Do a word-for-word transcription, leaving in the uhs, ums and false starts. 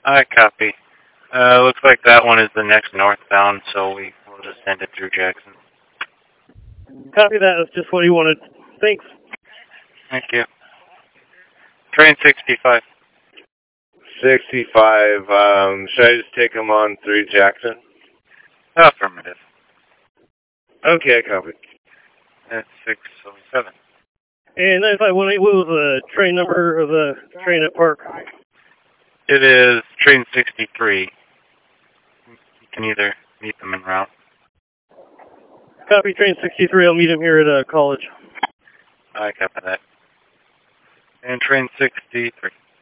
I copy. Uh, looks like that one is the next northbound, so we will just send it through Jackson. Copy that. That's just what he wanted. Thanks. Thank you. Train sixty-five. sixty-five, um, should I just take him on through Jackson? Affirmative. Okay, copy. That's six oh seven. And nine five one eight, what was the train number of the train at Park? It is train sixty-three. You can either meet them en route. Copy train sixty-three. I'll meet him here at uh, college. I copy that. And train sixty-three.